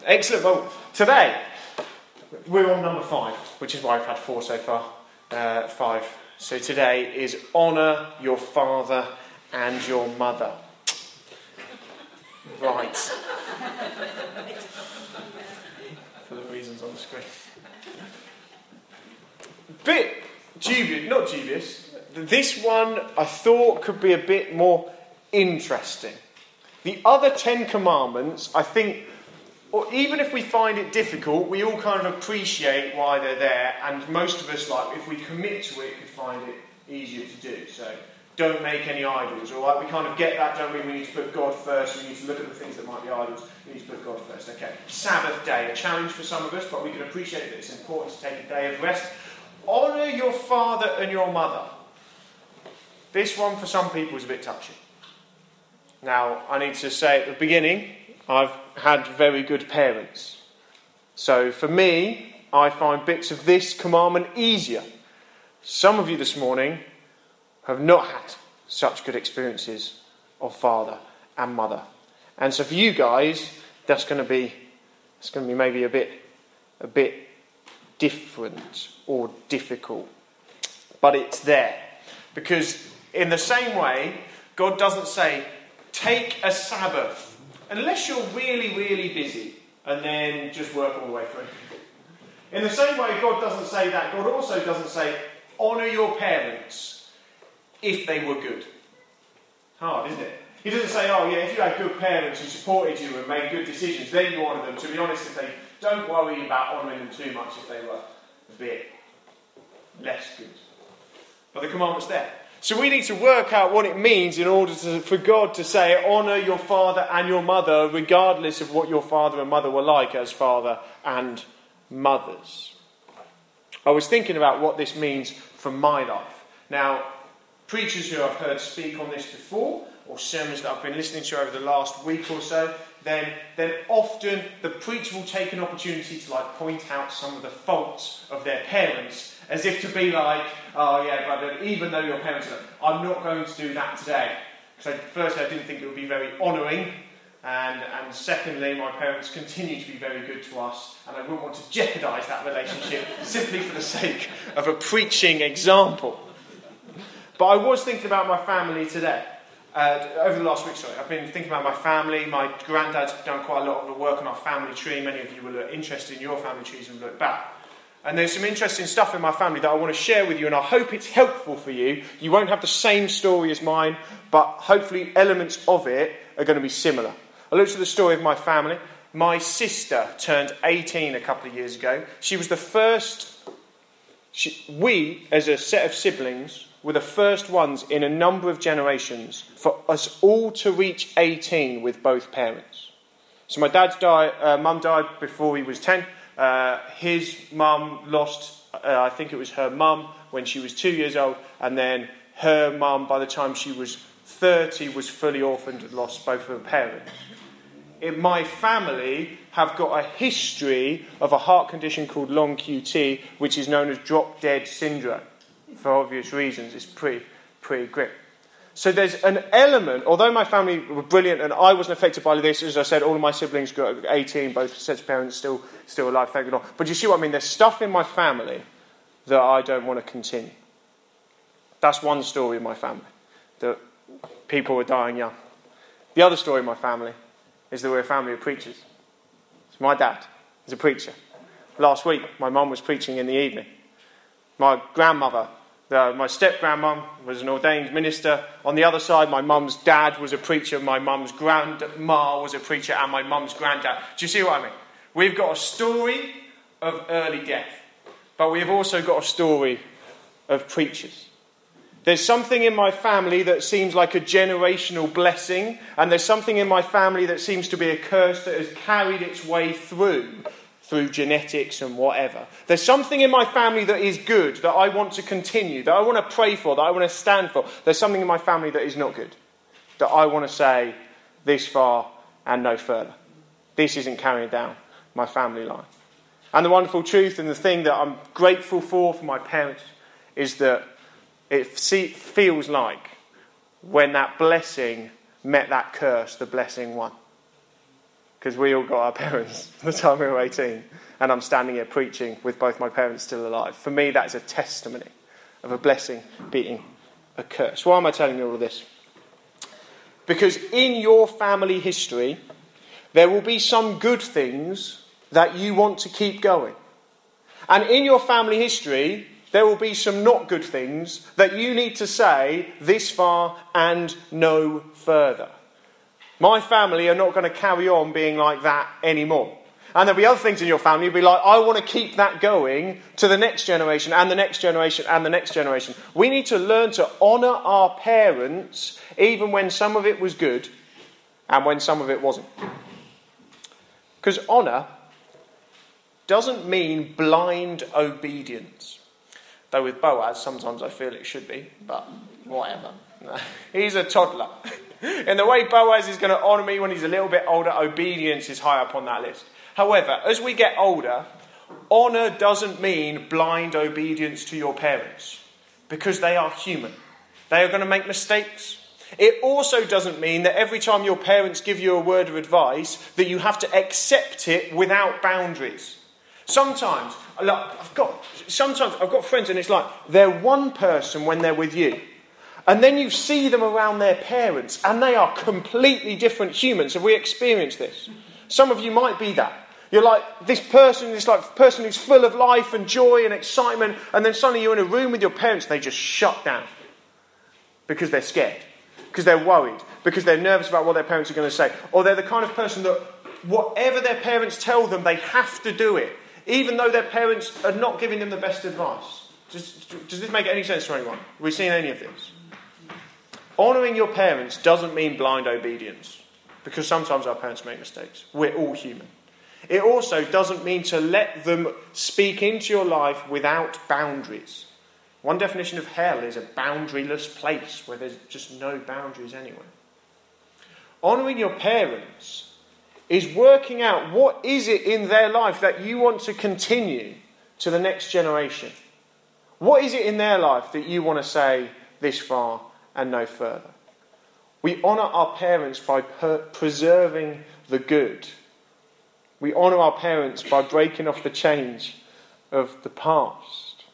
Excellent. Well, today we're on number 5, which is why I've had 4 so far. 5. So today is honour your father and your mother. Right. For the reasons on the screen. Bit dubious, not dubious. This one I thought could be a bit more interesting. The other 10 commandments, I think, or even if we find it difficult, we all kind of appreciate why they're there, and most of us, like, if we commit to it, could find it easier to do. So, don't make any idols, all right? We kind of get that, don't we? We need to put God first. We need to look at the things that might be idols. We need to put God first. Okay. Sabbath day, a challenge for some of us, but we can appreciate that it's important to take a day of rest. Honour your father and your mother. This one, for some people, is a bit touchy. Now, I need to say at the beginning, I've had very good parents. So for me, I find bits of this commandment easier. Some of you this morning have not had such good experiences of father and mother. And so for you guys, that's going to be maybe a bit different or difficult. But it's there. Because in the same way, God doesn't say, take a Sabbath, unless you're really, really busy, and then just work all the way through. In the same way, God doesn't say that. God also doesn't say, honour your parents if they were good. Hard, isn't it? He doesn't say, oh yeah, if you had good parents who supported you and made good decisions, then you honour them. To be honest, if they don't worry about honouring them too much if they were a bit less good. But the commandment's there. So we need to work out what it means in order for God to say, honour your father and your mother, regardless of what your father and mother were like as father and mothers. I was thinking about what this means for my life. Now, preachers who I've heard speak on this before, or sermons that I've been listening to over the last week or so, then often the preacher will take an opportunity to point out some of the faults of their parents, as if to be like, oh yeah, brother, even though your parents are, I'm not going to do that today. So firstly, I didn't think it would be very honouring, and secondly, my parents continue to be very good to us, and I wouldn't want to jeopardise that relationship simply for the sake of a preaching example. But I was thinking about my family today. Over the last week, I've been thinking about my family. My granddad's done quite a lot of the work on our family tree. Many of you will be interested in your family trees and look back. And there's some interesting stuff in my family that I want to share with you, and I hope it's helpful for you. You won't have the same story as mine, but hopefully elements of it are going to be similar. I looked at the story of my family. My sister turned 18 a couple of years ago. She was the first... We, as a set of siblings, were the first ones in a number of generations for us all to reach 18 with both parents. So my mum died before he was 10. His mum lost, I think it was her mum when she was 2 years old, and then her mum, by the time she was 30, was fully orphaned and lost both of her parents. In my family have got a history of a heart condition called long QT, which is known as drop-dead syndrome. For obvious reasons, it's pretty grim. So there's an element, although my family were brilliant and I wasn't affected by this, as I said, all of my siblings got 18, both sets of parents still alive, thank God. But you see what I mean? There's stuff in my family that I don't want to continue. That's one story in my family, that people were dying young. The other story in my family is that we're a family of preachers. So my dad is a preacher. Last week, my mum was preaching in the evening. My grandmother, my step-grandmum, was an ordained minister. On the other side, my mum's dad was a preacher, my mum's grandma was a preacher, and my mum's granddad. Do you see what I mean? We've got a story of early death, but we've also got a story of preachers. There's something in my family that seems like a generational blessing, and there's something in my family that seems to be a curse that has carried its way through genetics and whatever. There's something in my family that is good, that I want to continue, that I want to pray for, that I want to stand for. There's something in my family that is not good, that I want to say this far and no further. This isn't carrying down my family line. And the wonderful truth and the thing that I'm grateful for my parents is that it feels like when that blessing met that curse, the blessing won. because we all got our parents by the time we were 18, and I'm standing here preaching with both my parents still alive. For me, that is a testimony of a blessing being a curse. Why am I telling you all of this? Because in your family history, there will be some good things that you want to keep going. And in your family history, there will be some not good things that you need to say this far and no further. My family are not going to carry on being like that anymore. And there'll be other things in your family. You'll be like, I want to keep that going to the next generation and the next generation and the next generation. We need to learn to honour our parents even when some of it was good and when some of it wasn't. Because honour doesn't mean blind obedience. Though with Boaz, sometimes I feel it should be, but whatever. He's a toddler. In the way Boaz is going to honour me when he's a little bit older, obedience is high up on that list. However, as we get older, honour doesn't mean blind obedience to your parents, because they are human. They are going to make mistakes. It also doesn't mean that every time your parents give you a word of advice, that you have to accept it without boundaries. Sometimes I've got friends and it's like they're one person when they're with you. And then you see them around their parents and they are completely different humans. Have we experienced this? Some of you might be that. You're like this person who's full of life and joy and excitement, and then suddenly you're in a room with your parents and they just shut down. Because they're scared. Because they're worried. Because they're nervous about what their parents are going to say. Or they're the kind of person that whatever their parents tell them, they have to do it. Even though their parents are not giving them the best advice. Does this make any sense to anyone? Have we seen any of this? Honouring your parents doesn't mean blind obedience. Because sometimes our parents make mistakes. We're all human. It also doesn't mean to let them speak into your life without boundaries. One definition of hell is a boundaryless place where there's just no boundaries anywhere. Honouring your parents is working out what is it in their life that you want to continue to the next generation. What is it in their life that you want to say this far and no further? We honour our parents by preserving the good. We honour our parents by breaking off the chains of the past.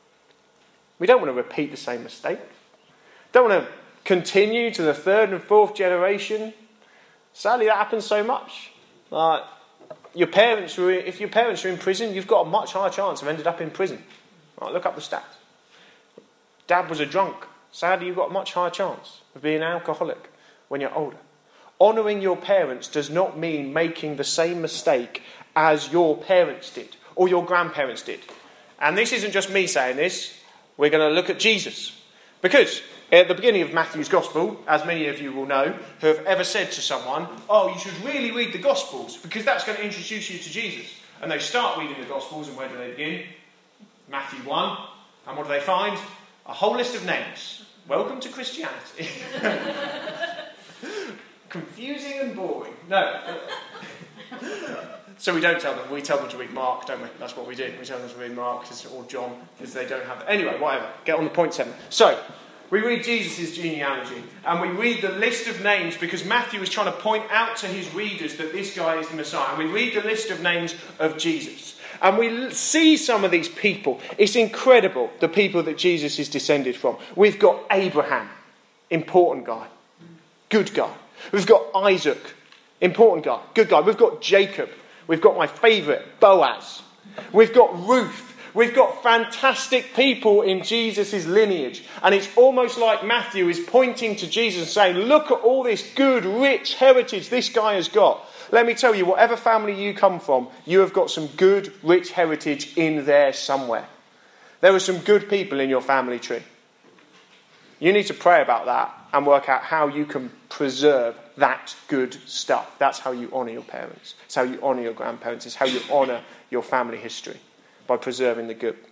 We don't want to repeat the same mistake. Don't want to continue to the third and fourth generation. Sadly, that happens so much. If your parents are in prison, you've got a much higher chance of ending up in prison. Look up the stats. Dad was a drunk. Sadly, you've got a much higher chance of being an alcoholic when you're older. Honouring your parents does not mean making the same mistake as your parents did or your grandparents did. And this isn't just me saying this. We're going to look at Jesus. Because at the beginning of Matthew's Gospel, as many of you will know, who have ever said to someone, you should really read the Gospels because that's going to introduce you to Jesus. And they start reading the Gospels, and where do they begin? Matthew 1. And what do they find? A whole list of names. Welcome to Christianity. Confusing and boring. No. So we don't tell them. We tell them to read Mark, don't we? That's what we do. We tell them to read Mark or John because they don't have it. Anyway, whatever. Get on the point 7. So, we read Jesus' genealogy and we read the list of names because Matthew is trying to point out to his readers that this guy is the Messiah. And we read the list of names of Jesus. And we see some of these people. It's incredible, the people that Jesus is descended from. We've got Abraham, important guy, good guy. We've got Isaac, important guy, good guy. We've got Jacob. We've got my favourite, Boaz. We've got Ruth. We've got fantastic people in Jesus' lineage. And it's almost like Matthew is pointing to Jesus and saying, look at all this good, rich heritage this guy has got. Let me tell you, whatever family you come from, you have got some good, rich heritage in there somewhere. There are some good people in your family tree. You need to pray about that and work out how you can preserve that good stuff. That's how you honour your parents. It's how you honour your grandparents. It's how you honour your family history, by preserving the good.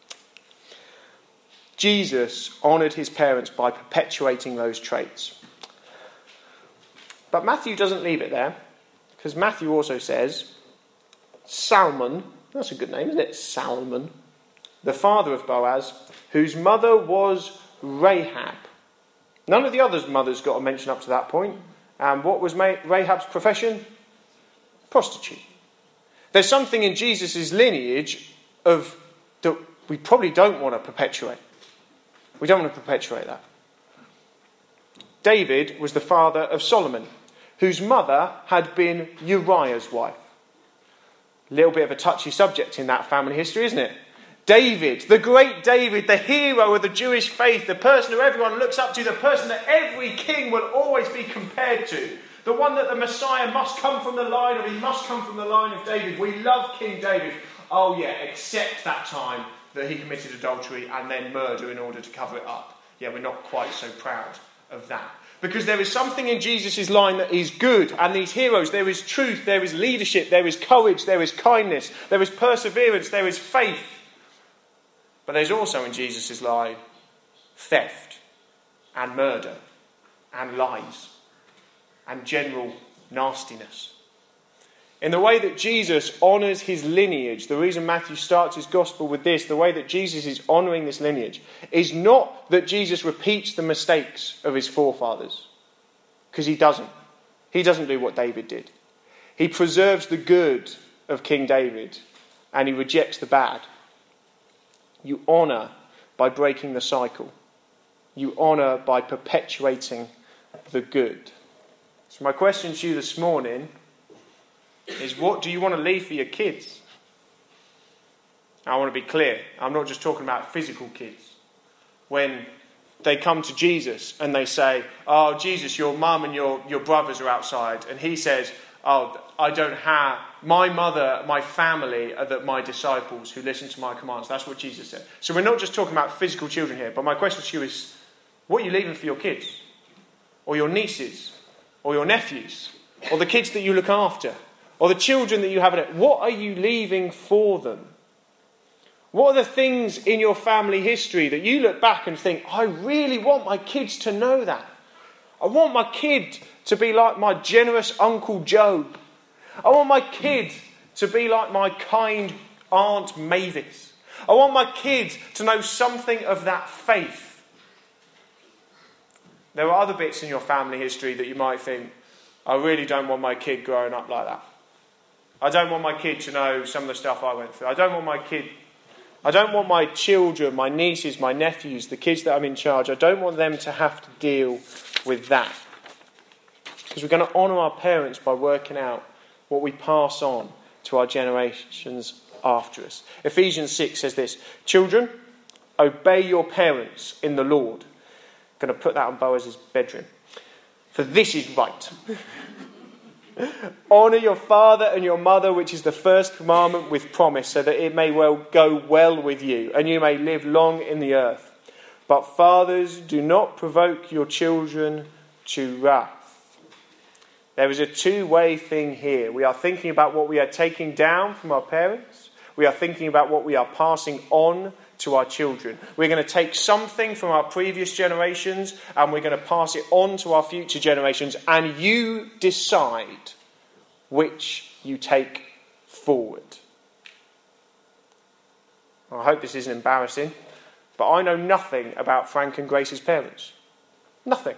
Jesus honoured his parents by perpetuating those traits. But Matthew doesn't leave it there, because Matthew also says, Salmon, that's a good name, isn't it? Salmon, the father of Boaz, whose mother was Rahab. None of the others' mothers got a mention up to that point. And what was Rahab's profession? prostitute. There's something in Jesus' lineage that we probably don't want to perpetuate. We don't want to perpetuate that. David was the father of Solomon, whose mother had been Uriah's wife. A little bit of a touchy subject in that family history, isn't it? David, the great David, the hero of the Jewish faith, the person who everyone looks up to, the person that every king will always be compared to, the one that the Messiah must come from the line of, he must come from the line of David. We love King David. Oh yeah, except that time that he committed adultery and then murder in order to cover it up. Yeah, we're not quite so proud of that. Because there is something in Jesus' line that is good, and these heroes, there is truth, there is leadership, there is courage, there is kindness, there is perseverance, there is faith. But there's also in Jesus' line theft and murder and lies and general nastiness. In the way that Jesus honours his lineage, the reason Matthew starts his gospel with this, the way that Jesus is honouring this lineage, is not that Jesus repeats the mistakes of his forefathers. Because he doesn't. He doesn't do what David did. He preserves the good of King David and he rejects the bad. You honour by breaking the cycle. You honour by perpetuating the good. So my question to you this morning is, what do you want to leave for your kids? I want to be clear. I'm not just talking about physical kids. When they come to Jesus and they say, oh, Jesus, your mum and your brothers are outside. And he says, oh, I don't have, my mother, my family are my disciples who listen to my commands. That's what Jesus said. So we're not just talking about physical children here. But my question to you is, what are you leaving for your kids? Or your nieces? Or your nephews? Or the kids that you look after? Or the children that you have? What are you leaving for them? What are the things in your family history that you look back and think, I really want my kids to know that. I want my kid to be like my generous Uncle Job. I want my kid to be like my kind Aunt Mavis. I want my kid to know something of that faith. There are other bits in your family history that you might think, I really don't want my kid growing up like that. I don't want my kid to know some of the stuff I went through. I don't want my children, my nieces, my nephews, the kids that I'm in charge, I don't want them to have to deal with that. Because we're going to honour our parents by working out what we pass on to our generations after us. Ephesians 6 says this, children, obey your parents in the Lord. I'm going to put that on Boaz's bedroom. For this is right. Honour your father and your mother, which is the first commandment with promise, so that it may well go well with you, and you may live long in the earth. But fathers, do not provoke your children to wrath. There is a two-way thing here. We are thinking about what we are taking down from our parents. We are thinking about what we are passing on to our children. We're going to take something from our previous generations and we're going to pass it on to our future generations, and you decide which you take forward. I hope this isn't embarrassing, but I know nothing about Frank and Grace's parents. Nothing.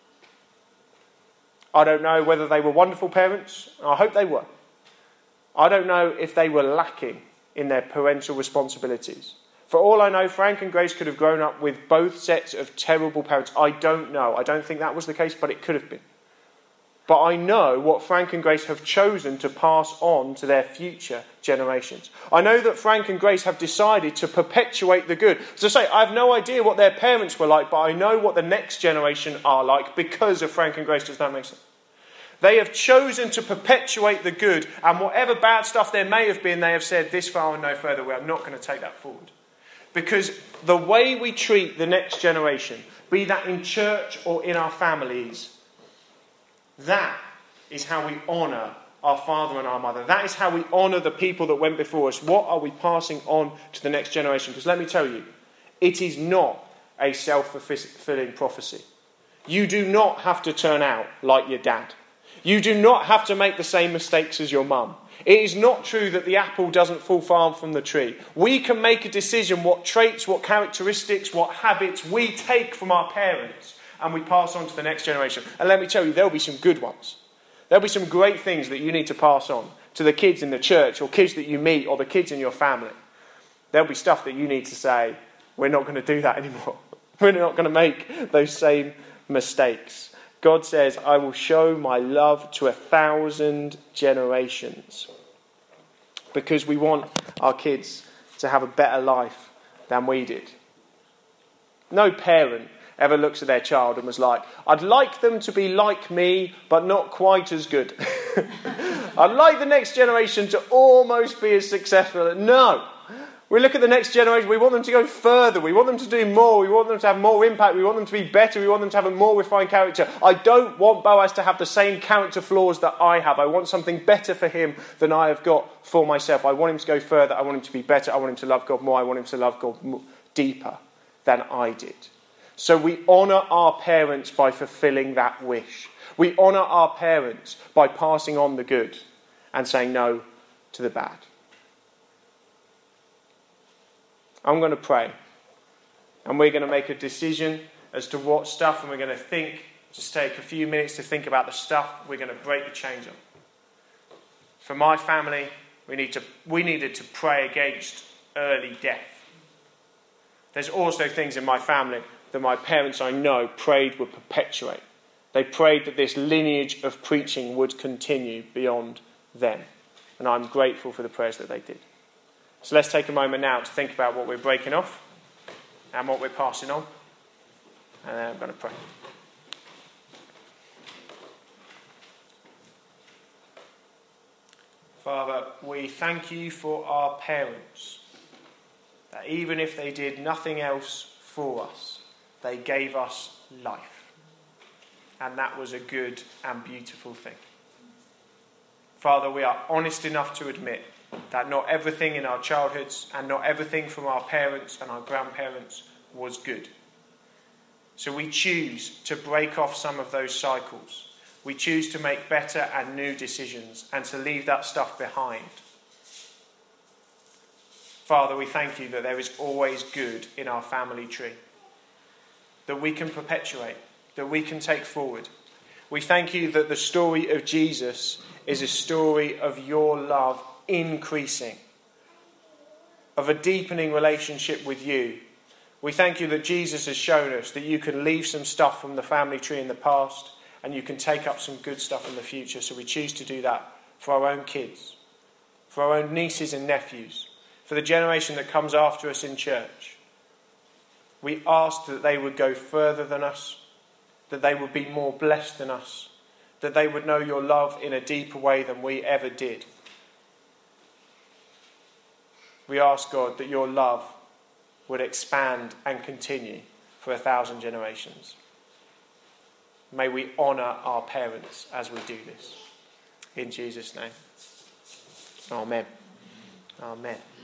I don't know whether they were wonderful parents. I hope they were. I don't know if they were lacking in their parental responsibilities. For all I know, Frank and Grace could have grown up with both sets of terrible parents. I don't know. I don't think that was the case, but it could have been. But I know what Frank and Grace have chosen to pass on to their future generations. I know that Frank and Grace have decided to perpetuate the good. As I say, I have no idea what their parents were like, but I know what the next generation are like because of Frank and Grace. Does that make sense? They have chosen to perpetuate the good, and whatever bad stuff there may have been, they have said, this far and no further, we are not going to take that forward. Because the way we treat the next generation, be that in church or in our families, that is how we honour our father and our mother. That is how we honour the people that went before us. What are we passing on to the next generation? Because let me tell you, it is not a self-fulfilling prophecy. You do not have to turn out like your dad. You do not have to make the same mistakes as your mum. It is not true that the apple doesn't fall far from the tree. We can make a decision what traits, what characteristics, what habits we take from our parents and we pass on to the next generation. And let me tell you, there'll be some good ones. There'll be some great things that you need to pass on to the kids in the church or kids that you meet or the kids in your family. There'll be stuff that you need to say, we're not going to do that anymore. We're not going to make those same mistakes. God says, I will show my love to 1,000 generations. Because we want our kids to have a better life than we did. No parent ever looks at their child and was like, I'd like them to be like me, but not quite as good. I'd like the next generation to almost be as successful. No. We look at the next generation, we want them to go further, we want them to do more, we want them to have more impact, we want them to be better, we want them to have a more refined character. I don't want Boaz to have the same character flaws that I have. I want something better for him than I have got for myself. I want him to go further, I want him to be better, I want him to love God more, I want him to love God deeper than I did. So we honour our parents by fulfilling that wish. We honour our parents by passing on the good and saying no to the bad. I'm going to pray. And we're going to make a decision as to what stuff, and we're going to think, just take a few minutes to think about the stuff we're going to break the chains on. For my family, we needed to pray against early death. There's also things in my family that my parents, I know, prayed would perpetuate. They prayed that this lineage of preaching would continue beyond them. And I'm grateful for the prayers that they did. So let's take a moment now to think about what we're breaking off and what we're passing on. And then I'm going to pray. Father, we thank you for our parents. That even if they did nothing else for us, they gave us life. And that was a good and beautiful thing. Father, we are honest enough to admit that not everything in our childhoods and not everything from our parents and our grandparents was good. So we choose to break off some of those cycles. We choose to make better and new decisions and to leave that stuff behind. Father, we thank you that there is always good in our family tree, that we can perpetuate, that we can take forward. We thank you that the story of Jesus is a story of your love increasing, of a deepening relationship with you. We thank you that Jesus has shown us that you can leave some stuff from the family tree in the past and you can take up some good stuff in the future. So we choose to do that for our own kids, for our own nieces and nephews, for the generation that comes after us in church. We ask that they would go further than us, that they would be more blessed than us, that they would know your love in a deeper way than we ever did. We ask, God, that your love would expand and continue for 1,000 generations. May we honour our parents as we do this. In Jesus' name. Amen. Amen.